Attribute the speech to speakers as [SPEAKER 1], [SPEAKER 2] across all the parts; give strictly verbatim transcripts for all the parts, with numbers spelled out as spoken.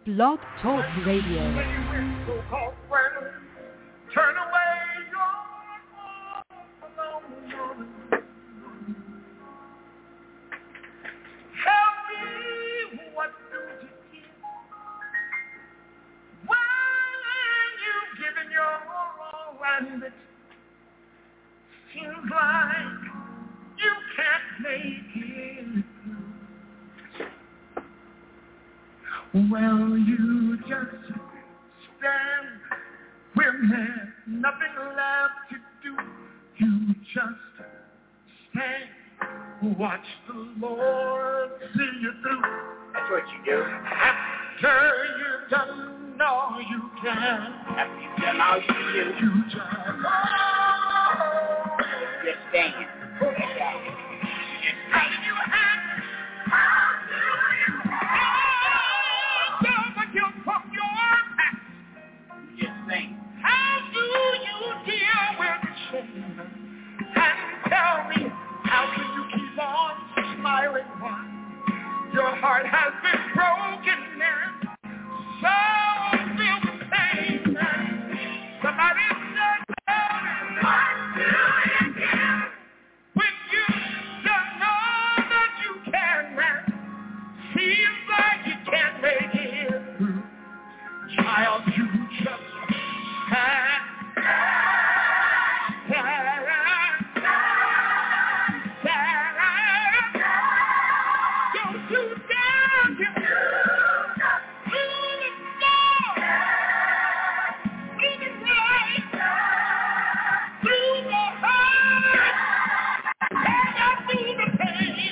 [SPEAKER 1] Blog Talk Radio.
[SPEAKER 2] Turn away your alone. Tell me what do you give when you've given your all and it seems like you can't make it. Well, you just stand when there's nothing left to do. You just stand, watch the Lord see you through.
[SPEAKER 3] That's what you do.
[SPEAKER 2] After you've done all you can.
[SPEAKER 3] After you've done all you can do.
[SPEAKER 2] You just, oh,
[SPEAKER 3] just stand.
[SPEAKER 2] Just stand. You have, how do you from your past.
[SPEAKER 3] Just think.
[SPEAKER 2] How do you deal with shame? And tell me, how can you keep on smiling when your heart has been broken and so filled with pain? Somebody said, what do you do when you've done all that you can and seems like you can't make it through? Child, you just stand, stand, stand. Don't you dare give through the storm, through the rain, through the hurt, and through the pain.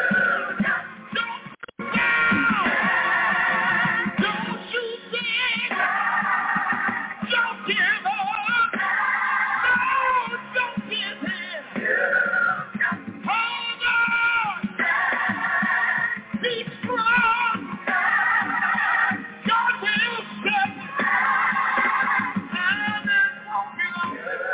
[SPEAKER 2] Don't down. Don't you beg. Don't give up. No, don't give in. Hold on. Be strong. God will step. And it won't be long.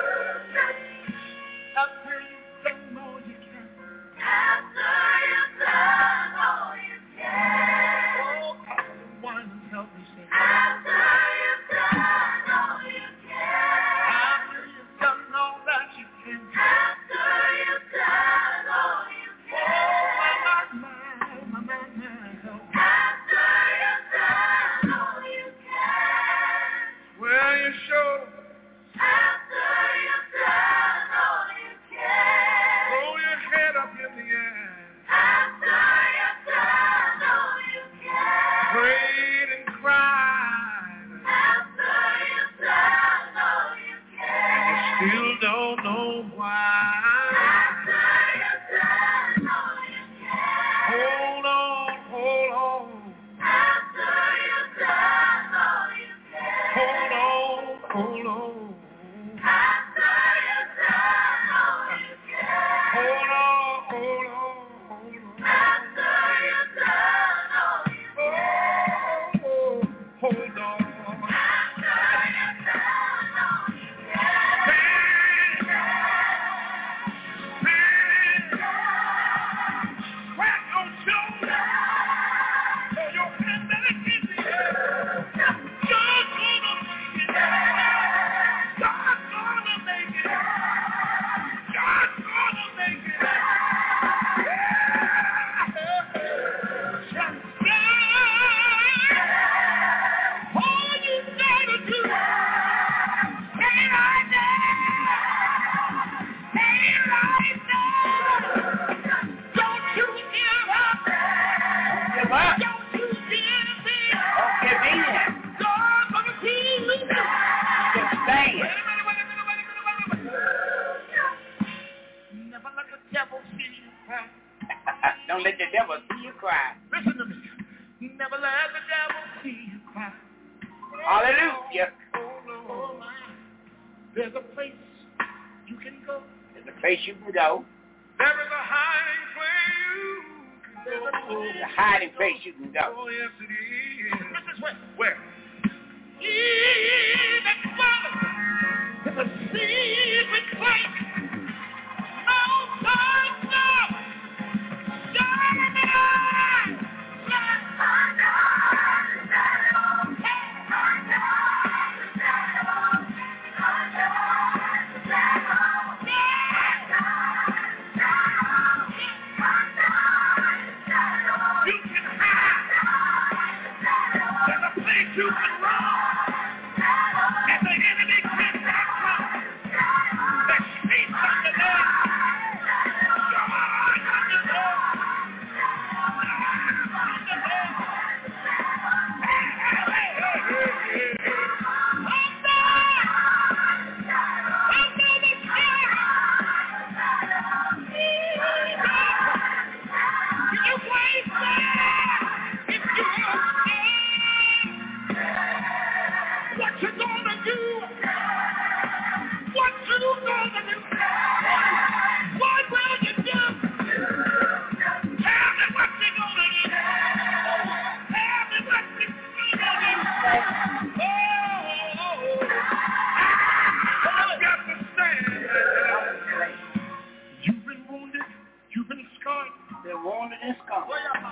[SPEAKER 2] After you've done all you can. After you've done all you can. Oh, someone help me sing. After you've done all you can. After you've done all that you can. After you've done all you can. Oh, my, my, my, my, my, help. After you've done all you can. Well, you show. After you've done all you can. Throw your head up in the air. After you've done all you can. Prayed and cried. After you've done all you can. And you still don't know why. After you've done all you can. Hold on, hold on. After you've done all you can. Hold on, hold on. After you've done all you can. Hold on, hold on, hold on. After you've done all you can. Oh, oh, hold on. After you've done all you can. Stand, stand. Crack your shoulder. Throw your hand back in the air. God's gonna make it. God's gonna make it. God's gonna make it. Just stand. All you gotta do, stay right there. Stay right there. Don't you give up.
[SPEAKER 3] Give up.
[SPEAKER 2] Don't you give in.
[SPEAKER 3] Don't give in.
[SPEAKER 2] God's gonna see you through.
[SPEAKER 3] Just stand.
[SPEAKER 2] Wait a minute, wait a minute, wait a minute, wait a minute. Never let the devil see you cry.
[SPEAKER 3] Don't let the devil see you cry.
[SPEAKER 2] Listen to me. Never let the devil see you cry.
[SPEAKER 3] Hallelujah.
[SPEAKER 2] Oh, no. There's a place you can go.
[SPEAKER 3] There's a place you can go.
[SPEAKER 2] There is a hiding place you can go.
[SPEAKER 3] There's a hiding place you can go.
[SPEAKER 2] Oh, yes, it is. This is where? Where? He that dwelleth in the secret place. Most High God. Shine the light. Shine the light. You can run. And the enemy cannot come. There's peace under there. God under there. Under there. Hey, hey, hey, hey, hey, hey. Under. Under the sky. Can you praise God? If you understand what you're gonna do, what you gonna do, what will you do? Tell me what you're gonna do. Tell me what you're gonna do. Oh, I've got to stand. You've been wounded. You've been scarred.
[SPEAKER 3] They're wounded and scarred.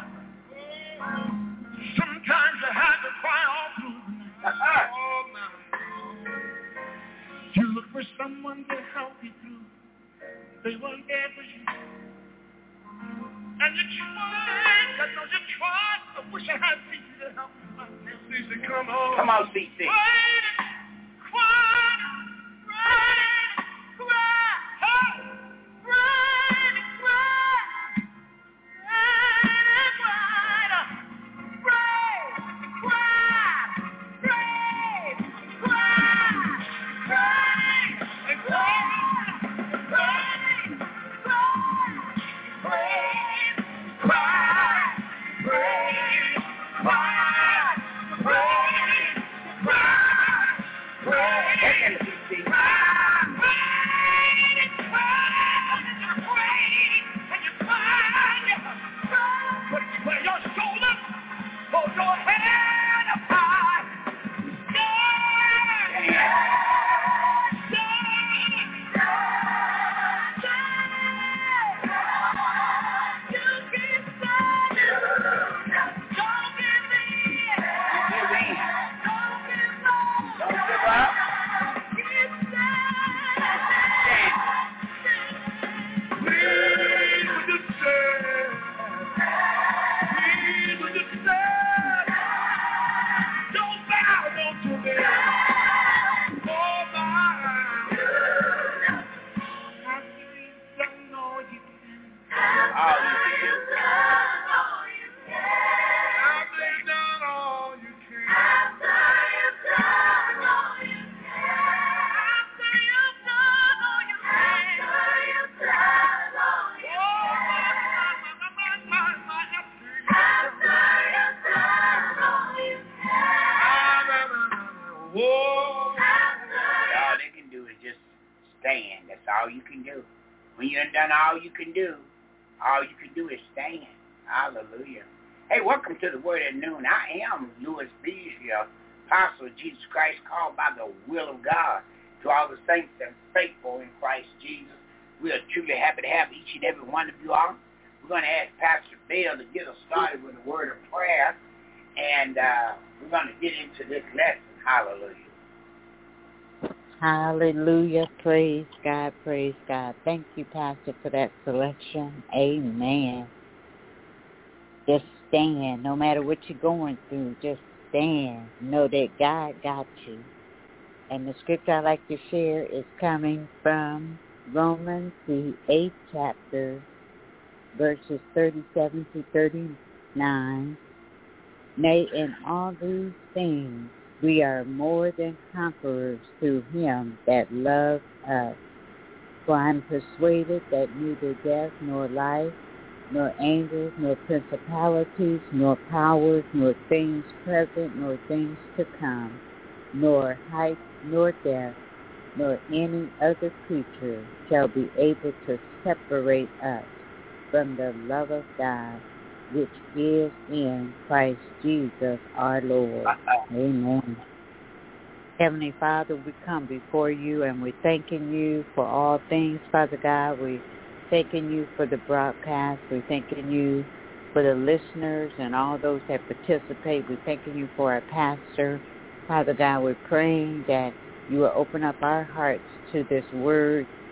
[SPEAKER 2] Sometimes you had to cry all through the night. Oh, man. You look for someone to help you through. They weren't there for you. And you tried. I know you tried. I wish I had C C to help you. C C, come on.
[SPEAKER 3] Come on, C C.
[SPEAKER 2] Cried, cried, cried, cried, cried, cried, cried. Where your shoulders, hold your head up high. Yeah, yeah, yeah, yeah. You keep standing. Don't give in.
[SPEAKER 3] Don't give in.
[SPEAKER 2] Don't give up.
[SPEAKER 3] Don't give up.
[SPEAKER 2] Keep standing. Please with the stand. Please with the stand. Don't bow, don't you dare. Oh my. After you've done all you can.
[SPEAKER 3] All you can do.
[SPEAKER 2] After you've done all you can.
[SPEAKER 3] All they can do is just stand. That's all you can do. When you done all you can do, all you can do is stand. Hallelujah. Hey, welcome to the Word at Noon. I am Louis Beasley, Apostle of Jesus Christ, called by the will of God. To all the saints that are faithful in Christ Jesus, we are truly happy to have each and every one of you all. We're going to ask Pastor Bell to get us started with a word of prayer, and uh, we're going to get into this lesson. Hallelujah.
[SPEAKER 4] Hallelujah. Praise God. Praise God. Thank you, Pastor, for that selection. Amen. Just stand. No matter what you're going through, just stand. Know that God got you. And the scripture I like to share is coming from Romans, the eighth chapter, verses thirty-seven to thirty-nine. Nay, in all these things we are more than conquerors through him that loved us. For I am persuaded that neither death nor life, nor angels, nor principalities, nor powers, nor things present, nor things to come, nor height, nor depth, nor any other creature shall be able to separate us from the love of God, which is in Christ Jesus our Lord. Amen. Heavenly Father, we come before you and we're thanking you for all things, Father God. We're thanking you for the broadcast. We're thanking you for the listeners and all those that participate. We're thanking you for our pastor. Father God, we're praying that you will open up our hearts to this word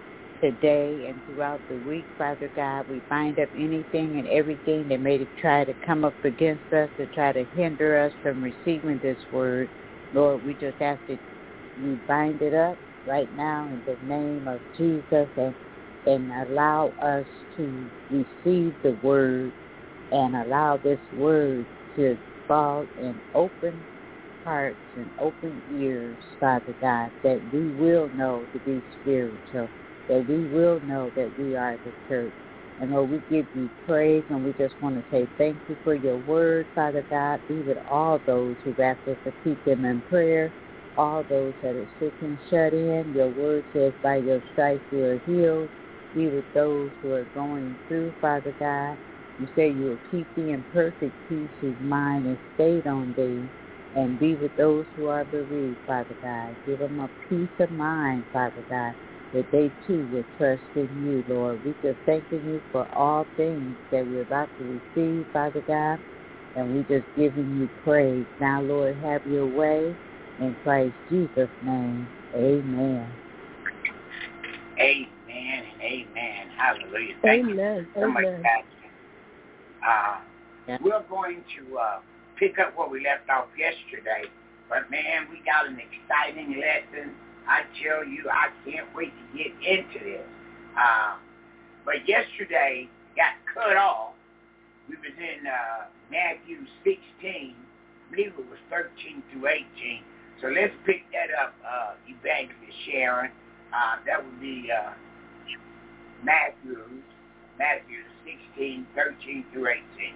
[SPEAKER 4] today and throughout the week, Father God. We bind up anything and everything that may try to come up against us, to try to hinder us from receiving this word. Lord, we just ask that you bind it up right now in the name of Jesus, and, and allow us to receive the word and allow this word to fall in open hearts and open ears, Father God, that we will know to be spiritual, that we will know that we are the church. And Lord, we give you praise, and we just want to say thank you for your word, Father God. Be with all those who've asked us to keep them in prayer, all those that are sick and shut in. Your word says by your stripes we are healed. Be with those who are going through, Father God. You say you will keep thee in perfect peace whose mind is stayed on thee. And be with those who are bereaved, Father God. Give them a peace of mind, Father God, that they too will trust in you, Lord. We just thanking you for all things that we're about to receive, Father God, and we just giving you praise. Now, Lord, have your way. In Christ Jesus' name, amen.
[SPEAKER 3] Amen and amen. Hallelujah. Thank
[SPEAKER 5] amen.
[SPEAKER 3] you so
[SPEAKER 5] amen.
[SPEAKER 3] much, Pastor. Uh,
[SPEAKER 4] Yeah.
[SPEAKER 3] We're going to uh, pick up where we left off yesterday. But, man, we got an exciting lesson. I tell you, I can't wait to get into this. Uh, but yesterday got cut off. We was in uh, Matthew sixteen. I believe it was thirteen through eighteen. So let's pick that up, uh, Evangelist Sharon. Uh, that would be uh, Matthew, Matthew sixteen, thirteen through eighteen.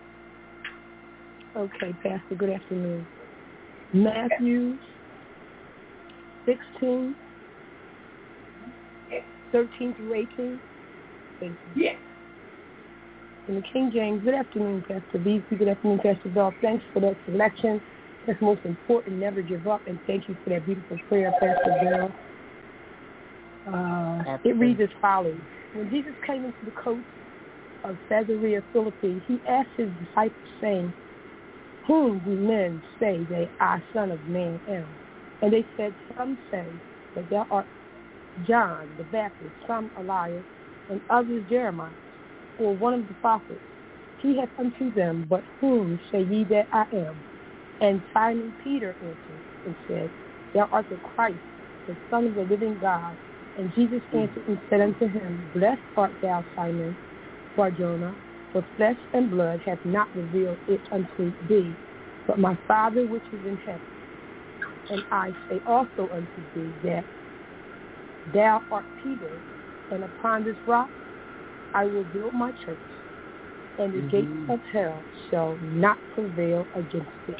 [SPEAKER 5] Okay, Pastor, good afternoon. Matthew sixteen,
[SPEAKER 3] Yes.
[SPEAKER 5] thirteen through eighteen. Thank you.
[SPEAKER 3] Yes.
[SPEAKER 5] In the King James, good afternoon, Pastor B. Good afternoon, Pastor Bell. Thanks for that selection. That's most important. Never give up. And thank you for that beautiful prayer, Pastor Bell. Uh, it reads as follows. When Jesus came into the coast of Caesarea Philippi, he asked his disciples, saying, "Whom do men say that I, Son of Man, am?" And they said, "Some say that thou art John the Baptist, some Elias, and others Jeremiah, or one of the prophets." He hath unto them, "But whom say ye that I am?" And Simon Peter answered and said, "Thou art the Christ, the Son of the living God." And Jesus answered and said unto him, "Blessed art thou, Simon Bar-Jonah, for flesh and blood hath not revealed it unto thee, but my Father which is in heaven. And I say also unto thee that thou art Peter, and upon this rock I will build my church, and the mm-hmm. gates of hell shall not prevail against it."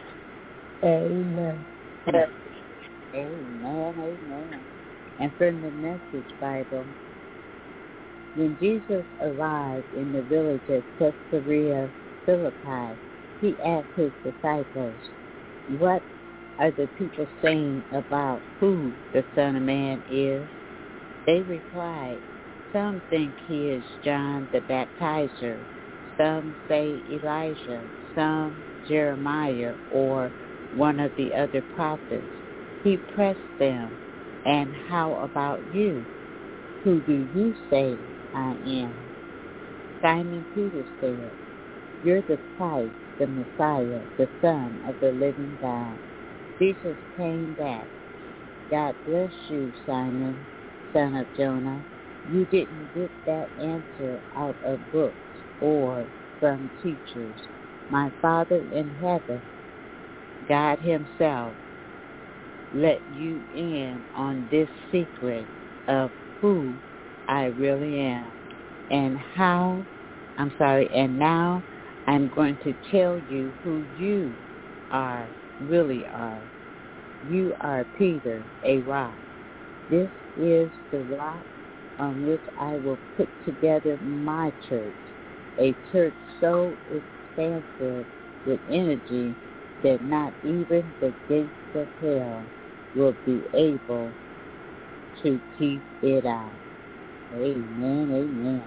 [SPEAKER 5] Amen.
[SPEAKER 4] Amen, amen. And from the Message Bible, when Jesus arrived in the village of Caesarea Philippi, he asked his disciples, "What are the people saying about who the Son of Man is?" They replied, "Some think he is John the Baptizer, some say Elijah, some Jeremiah, or one of the other prophets." He pressed them, "And how about you? Who do you say I am?" Simon Peter said, "You're the Christ, the Messiah, the Son of the living God." Jesus came back. "God bless you, Simon, son of Jonah. You didn't get that answer out of books or from teachers. My Father in heaven, God himself, let you in on this secret of who I really am. And how, I'm sorry, and now I'm going to tell you who you are, really are. You are Peter, a rock. This is the rock on which I will put together my church, a church so expansive with energy that not even the gates of hell will be able to keep it out." Amen, amen.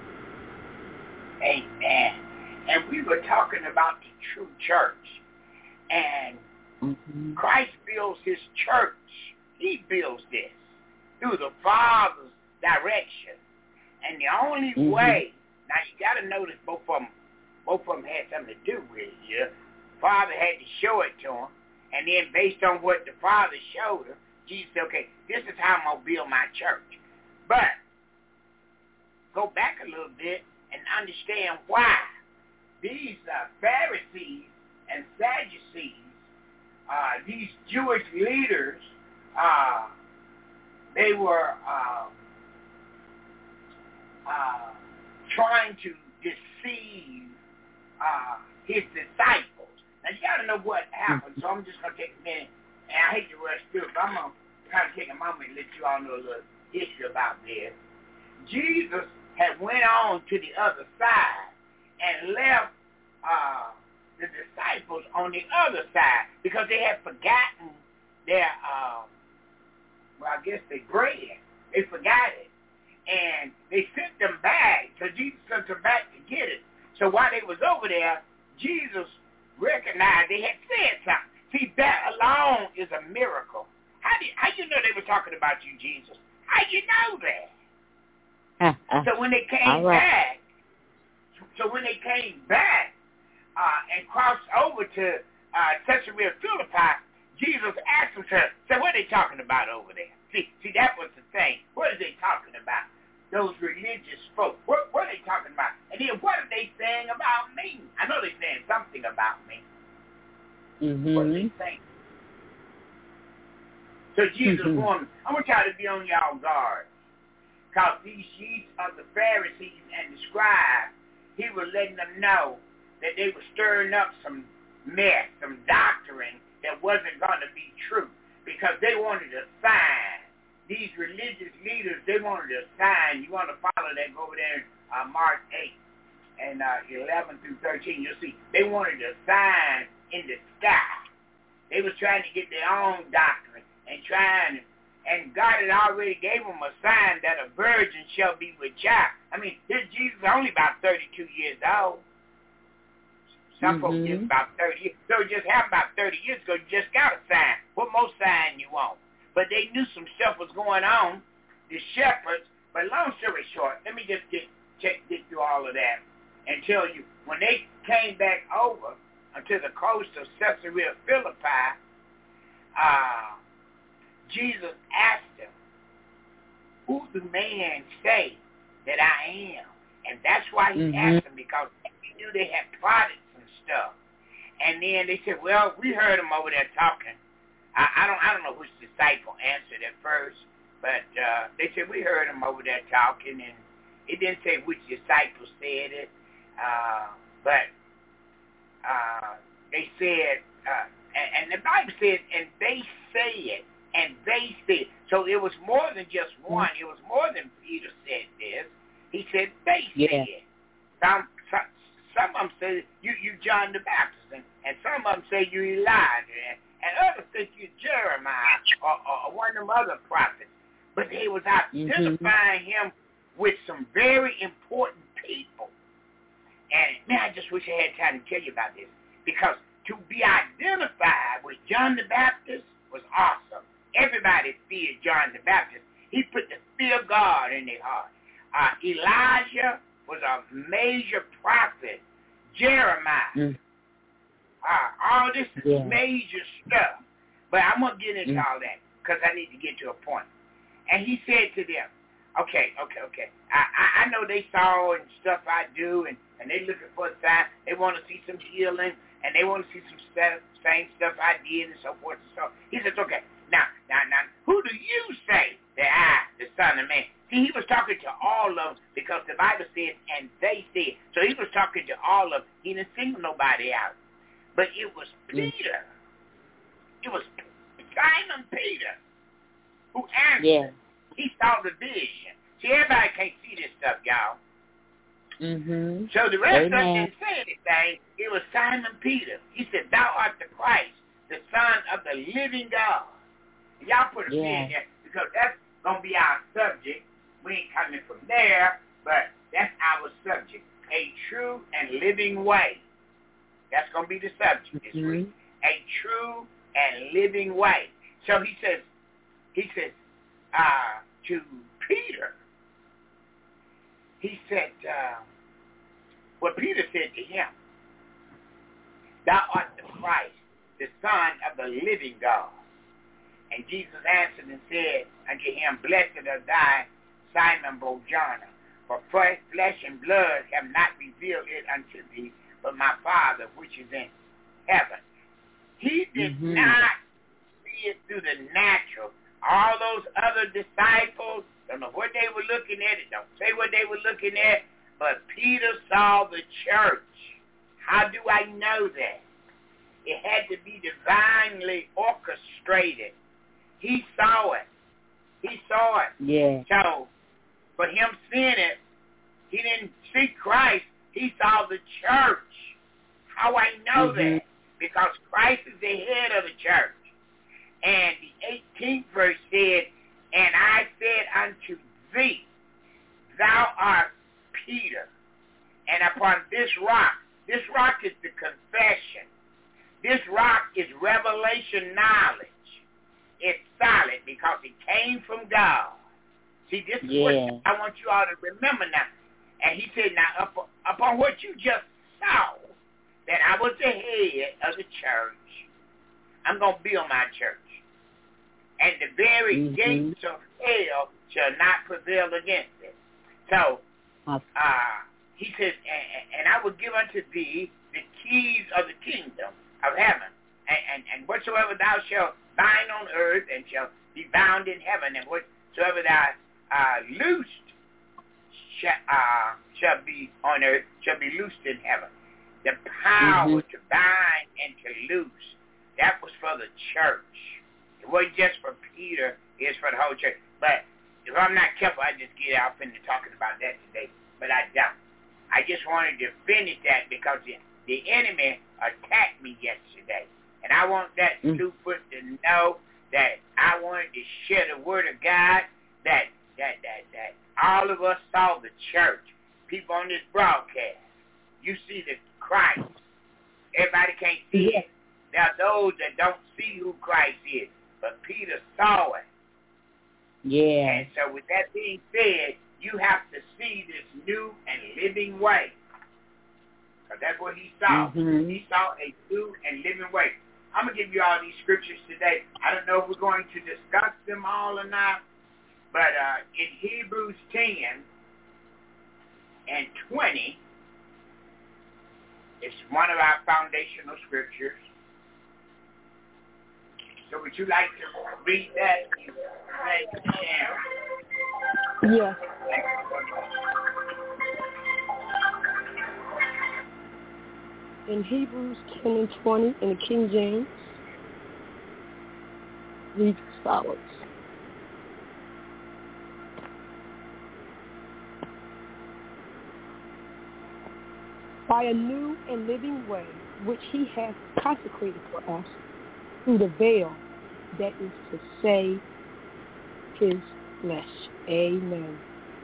[SPEAKER 3] Amen. And we were talking about the true church. And mm-hmm. Christ builds his church. He builds this through the Father's direction. And the only
[SPEAKER 4] mm-hmm.
[SPEAKER 3] way, now you got to notice both of them, both of them had something to do with it. Yeah? Father had to show it to him, and then based on what the Father showed him, Jesus said, okay, this is how I'm going to build my church. But go back a little bit and understand why these uh, Pharisees and Sadducees, uh, these Jewish leaders, uh, they were uh, uh, trying to deceive uh, his disciples. Now, you got to know what happened, so I'm just going to take a minute, and I hate to rush through, but I'm going to kind of take a moment and let you all know a little history about this. Jesus had went on to the other side and left uh, the disciples on the other side because they had forgotten their, uh, well, I guess their bread. They forgot it. And they sent them back, so Jesus sent them back to get it. So while they was over there, Jesus recognized they had said something. See, that alone is a miracle. How do you, how you know they were talking about you, Jesus? How you know that?
[SPEAKER 4] Uh, uh,
[SPEAKER 3] so when they came
[SPEAKER 4] right.
[SPEAKER 3] back, so when they came back uh, and crossed over to uh, Caesarea Philippi, Jesus asked them, so what are they talking about over there? See, see, that was the thing. What are they talking about? Those religious folk. What, what are they talking about? And then what are they saying about me? I know they're saying something about me.
[SPEAKER 4] Mm-hmm.
[SPEAKER 3] What are they saying? So Jesus
[SPEAKER 4] mm-hmm.
[SPEAKER 3] warned, I want y'all to be on y'all guard. Because these sheets of the Pharisees and the scribes, he was letting them know that they were stirring up some mess, some doctrine that wasn't going to be true. Because they wanted a sign. These religious leaders, they wanted a sign. You want to follow that, go over there in uh, Mark eight and uh, eleven through thirteen. You'll see. They wanted a sign in the sky. They was trying to get their own doctrine and trying to, and God had already gave them a sign that a virgin shall be with child. I mean, this Jesus is only about thirty-two years old. Some folks
[SPEAKER 4] mm-hmm.
[SPEAKER 3] just about thirty years. So it just happened about thirty years ago. You just got a sign. What more sign you want? But they knew some stuff was going on, the shepherds. But long story short, let me just get check get through all of that and tell you, when they came back over to the coast of Caesarea Philippi, uh, Jesus asked them, who do man say that I am? And that's why he
[SPEAKER 4] mm-hmm.
[SPEAKER 3] asked them, because he knew they had plotted some stuff. And then they said, well, we heard them over there talking. I, I don't I don't know which disciple answered at first, but uh, they said, we heard them over there talking, and it didn't say which disciple said it, uh, but uh, they said, uh, and, and the Bible said, and they said, and they said. So it was more than just one. It was more than Peter said this. He said they
[SPEAKER 4] yeah.
[SPEAKER 3] said. Some, some, some of them say you you John the Baptist, and, and some of them say you Elijah, and, and others think you Jeremiah or, or, or one of them other prophets. But they was identifying mm-hmm. him with some very important people. And man, I just wish I had time to tell you about this, because to be identified with John the Baptist was awesome. Everybody feared John the Baptist. He put the fear of God in their heart. Uh, Elijah was a major prophet. Jeremiah. Mm. Uh, all this is yeah. major stuff. But I'm going to get into mm. all that because I need to get to a point. And he said to them, okay, okay, okay. I, I, I know they saw and stuff I do, and, and they looking for a sign. They want to see some healing, and they want to see some stuff, same stuff I did and so forth and so on. He says, okay, now, now, now, who do you say that I, the Son of Man? See, he was talking to all of them because the Bible says, and they said. So he was talking to all of them. He didn't single nobody out. But it was Peter. It was Simon Peter who answered.
[SPEAKER 4] Yeah.
[SPEAKER 3] He saw the vision. See, everybody can't see this stuff, y'all.
[SPEAKER 4] Mm-hmm.
[SPEAKER 3] So the rest
[SPEAKER 4] Amen.
[SPEAKER 3] of them didn't say anything. It was Simon Peter. He said, thou art the Christ, the Son of the living God. And y'all put a
[SPEAKER 4] yeah.
[SPEAKER 3] pin there because that's going to be our subject. We ain't coming from there, but that's our subject. A true and living way. That's going to be the subject this
[SPEAKER 4] mm-hmm.
[SPEAKER 3] week. A true and living way. So he says, he says uh, to Peter, he said, uh, well, Peter said to him, thou art the Christ, the Son of the living God. And Jesus answered and said unto him, blessed are thou, Simon Bar-Jonah, for flesh and blood have not revealed it unto thee, but my Father which is in heaven. He did mm-hmm. not see it through the natural. All those other disciples, don't know what they were looking at, it don't say what they were looking at, but Peter saw the church. How do I know that? It had to be divinely orchestrated. He saw it. He saw it.
[SPEAKER 4] Yeah.
[SPEAKER 3] So, for him seeing it, he didn't see Christ. He saw the church. How I know mm-hmm. that? Because Christ is the head of the church. And the eighteenth verse said, and I said unto thee, thou art Peter, and upon this rock, this rock is the confession. This rock is revelation knowledge. It's solid because it came from God. See, this is yeah. what I want you all to remember now. And he said, now, up, upon what you just saw, that I was the head of the church, I'm going to build my church. And the very mm-hmm. gates of hell shall not prevail against it. So, uh, he says, and, and I will give unto thee the keys of the kingdom of heaven. And, and, and whatsoever thou shalt bind on earth and shall be bound in heaven, and whatsoever thou uh, loosed shall, uh, shall be on earth shall be loosed in heaven. The power mm-hmm. to bind and to loose, that was for the church. It wasn't just for Peter, it's for the whole church. But if I'm not careful, I just get off into talking about that today. But I don't. I just wanted to finish that because the, the enemy attacked me yesterday. And I want that mm. stupid to know that I wanted to share the word of God, that, that, that, that all of us saw the church. People on this broadcast, you see the Christ. Everybody can't see it. There are those that don't see who Christ is. But Peter saw it.
[SPEAKER 4] Yeah.
[SPEAKER 3] And so with that being said, you have to see this new and living way. Because that's what he saw.
[SPEAKER 4] Mm-hmm.
[SPEAKER 3] He saw a new and living way. I'm going to give you all these scriptures today. I don't know if we're going to discuss them all or not. But uh, in Hebrews ten and twenty, it's one of our foundational scriptures. So would you like to read that?
[SPEAKER 5] Yes. In Hebrews ten and twenty in the King James, reads as follows. By a new and living way, which he hath consecrated for us through the veil, that is to say, his flesh. Amen.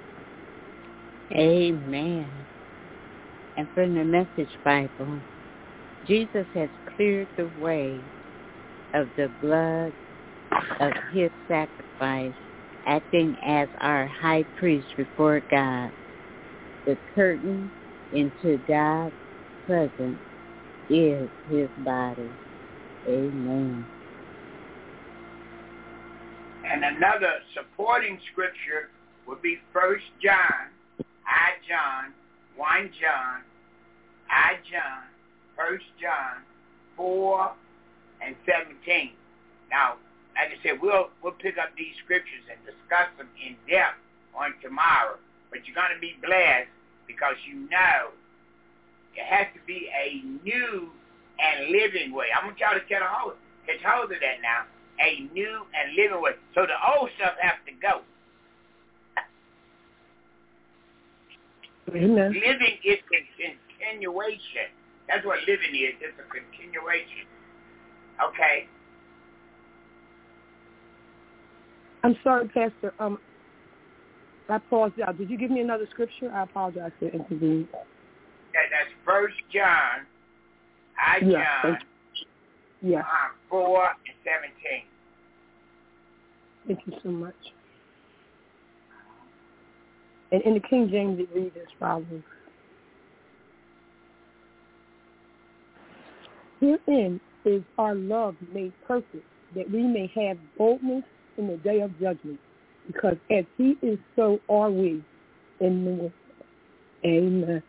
[SPEAKER 4] Amen. And from the Message Bible, Jesus has cleared the way of the blood of his sacrifice, acting as our high priest before God. The curtain into God's presence is his body. Amen.
[SPEAKER 3] And another supporting scripture would be First John, I John, one John, I John, First John, four and seventeen. Now, like I said, we'll we'll pick up these scriptures and discuss them in depth on tomorrow. But you're going to be blessed because you know it has to be a new and living way. I want y'all to catch hold, catch hold of that now. A new and living way. So the old stuff has to go.
[SPEAKER 5] Amen.
[SPEAKER 3] Living is a continuation. That's what living is. It's a continuation. Okay?
[SPEAKER 5] I'm sorry, Pastor. Um, I paused out. Did you give me another scripture? I apologize for intervening.
[SPEAKER 3] Yeah, that's First John, I
[SPEAKER 5] yeah,
[SPEAKER 3] John,
[SPEAKER 5] yeah.
[SPEAKER 3] Uh, four and seventeen.
[SPEAKER 5] Thank you so much. And in the King James, it reads as follows. Herein is our love made perfect, that we may have boldness in the day of judgment, because as he is, so are we in the world. Amen.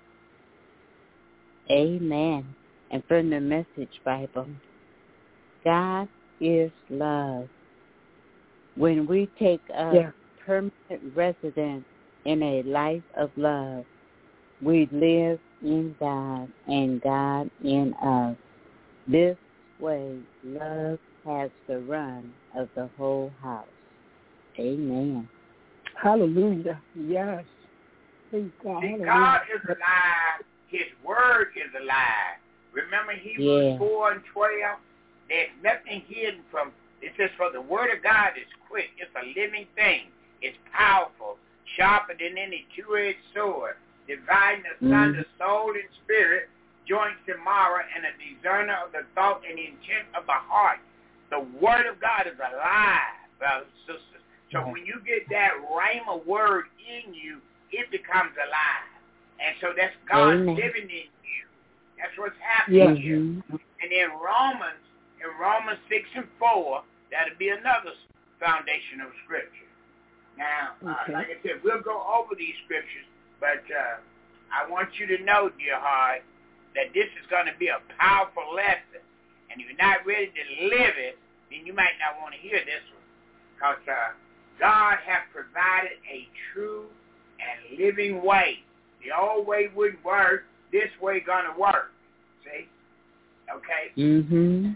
[SPEAKER 4] Amen. And from the Message Bible, God is love. When we take up
[SPEAKER 5] Yeah.
[SPEAKER 4] permanent residence in a life of love, we live in God and God in us. This way, love has the run of the whole house. Amen.
[SPEAKER 5] Hallelujah. Yes. Praise God.
[SPEAKER 3] See,
[SPEAKER 5] Hallelujah.
[SPEAKER 3] God is alive. His word is alive. Remember Hebrews
[SPEAKER 4] Yeah.
[SPEAKER 3] four and twelve? There's nothing hidden from, it says, for the word of God is quick. It's a living thing. It's powerful, sharper than any two-edged sword, dividing asunder mm. soul and spirit, joints and marrow, and a discerner of the thought and intent of the heart. The word of God is alive, brothers and sisters. So mm-hmm. when you get that rhema word in you, it becomes alive. And so that's God Amen. living in you. That's what's happening
[SPEAKER 5] yeah.
[SPEAKER 3] here. Mm-hmm. And in Romans, in Romans six and four, that'll be another foundation of Scripture. Now, okay. uh, like I said, we'll go over these Scriptures, but uh, I want you to know, dear heart, that this is going to be a powerful lesson. And if you're not ready to live it, then you might not want to hear this one. Because uh, God has provided a true and living way. The old way wouldn't work. This way going to work. See? Okay?
[SPEAKER 4] Mm-hmm.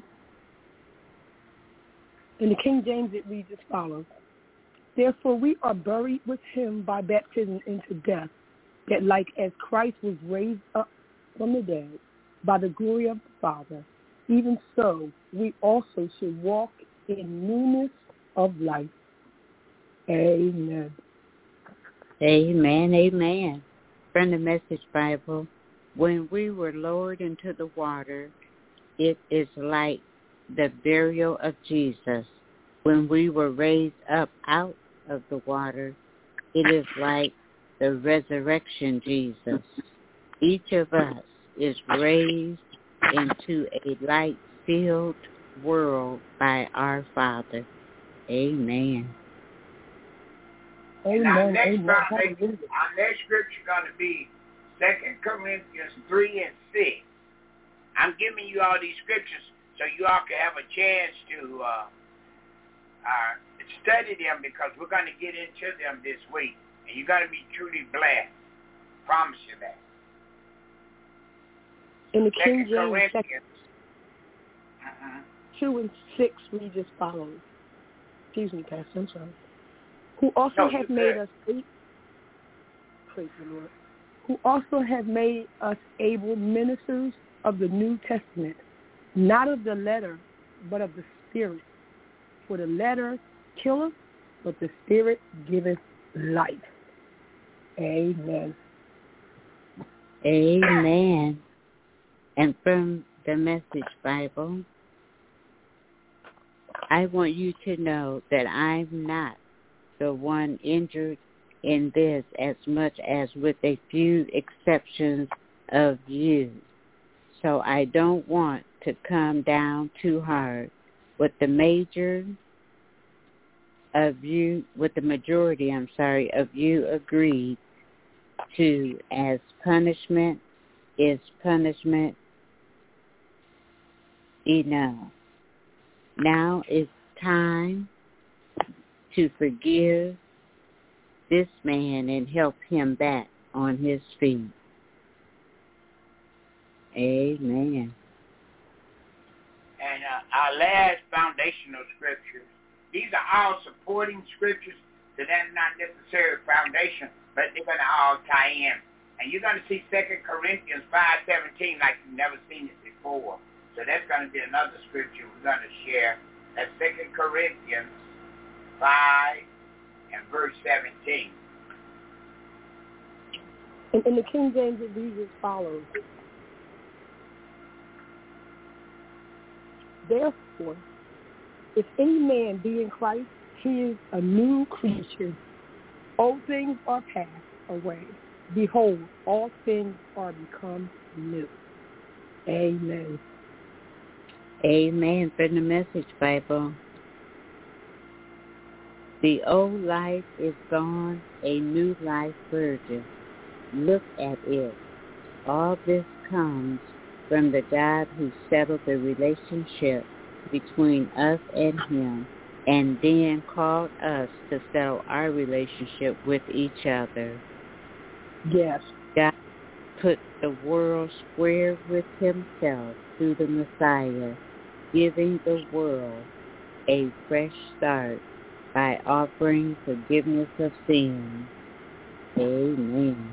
[SPEAKER 5] In the King James, it reads as follows. Therefore we are buried with him by baptism into death, that like as Christ was raised up from the dead by the glory of the Father, even so we also should walk in newness of life. Amen.
[SPEAKER 4] Amen, amen. From the Message Bible, when we were lowered into the water, it is like the burial of Jesus. When we were raised up out of the water, it is like the resurrection Jesus. Each of us is raised into a light-filled world by our Father. Amen.
[SPEAKER 3] And our
[SPEAKER 5] Amen.
[SPEAKER 3] next,
[SPEAKER 5] Amen.
[SPEAKER 3] foundation, our next scripture is going to be Second Corinthians three and six. I'm giving you all these scriptures so you all can have a chance to uh, uh, study them, because we're going to get into them this week. And you're going to be truly blessed. Promise you that.
[SPEAKER 5] In the King James,
[SPEAKER 3] Corinthians.
[SPEAKER 5] Uh-huh. two and six read as follows. Excuse me, Pastor, I'm sorry. Who also
[SPEAKER 3] no,
[SPEAKER 5] have made us able, praise the Lord, who also have made us able ministers of the New Testament, not of the letter, but of the Spirit. For the letter killeth, but the Spirit giveth life. Amen.
[SPEAKER 4] Amen. And from the Message Bible, I want you to know that I'm not the one injured in this as much as with a few exceptions of you. So I don't want to come down too hard. With the major of you, with the majority, I'm sorry, of you agreed to as punishment is punishment enough. Now it's time to forgive this man and help him back on his feet. Amen.
[SPEAKER 3] And uh, our last foundational scriptures, these are all supporting scriptures, so they're not necessarily foundation, but they're going to all tie in. And you're going to see Second Corinthians five seventeen like you've never seen it before. So that's going to be another scripture we're going to share. That's Second Corinthians five and verse seventeen.
[SPEAKER 5] In, in the King James, it reads as follows. Therefore, if any man be in Christ, he is a new creature. Old things are past. away. Behold, all things are become new. Amen.
[SPEAKER 4] Amen. From the Message Bible. The old life is gone, a new life surges. Look at it. All this comes from the God who settled the relationship between us and him, and then called us to settle our relationship with each other.
[SPEAKER 5] Yes.
[SPEAKER 4] God put the world square with himself through the Messiah, giving the world a fresh start by offering forgiveness of sins. Amen.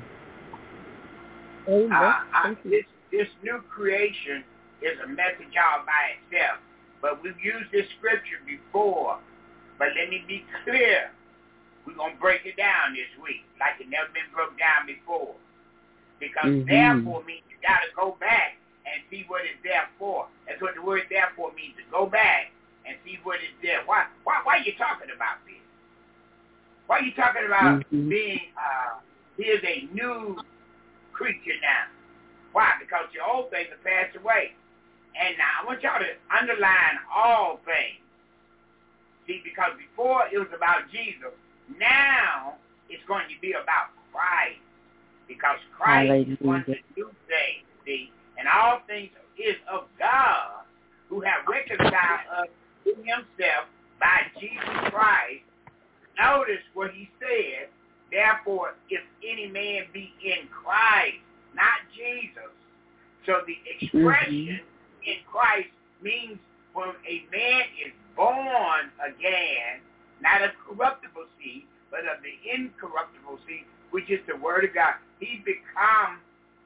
[SPEAKER 5] Amen.
[SPEAKER 3] Uh, I, this, this new creation is a message all by itself. But we've used this scripture before. But let me be clear. We're going to break it down this week like it never been broke down before. Because mm-hmm. therefore means you got to go back and see what it's there for. That's what the word therefore means, to go back and see what it's there. Why, why, why are you talking about this? Why are you talking about mm-hmm. being, uh, here's a new creature now? Why? Because your old things have passed away. And now I want y'all to underline all things. See, because before it was about Jesus, now it's going to be about Christ. Because Christ Hallelujah. Is one of the new things, see, and all things is of God, who have reconciled us to himself by Jesus Christ. Notice what he said, therefore, if any man be in Christ, not Jesus. So the expression mm-hmm. in Christ means when a man is born again, not of corruptible seed, but of the incorruptible seed, which is the word of God. He becomes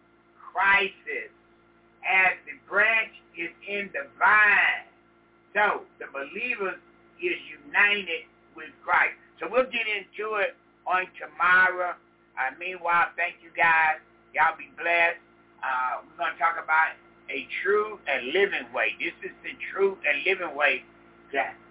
[SPEAKER 3] Christ as the branch is in the vine. So the believer is united with Christ. So we'll get into it on tomorrow. Uh, meanwhile, thank you guys. Y'all be blessed. Uh, we're going to talk about a true and living way. This is the true and living way to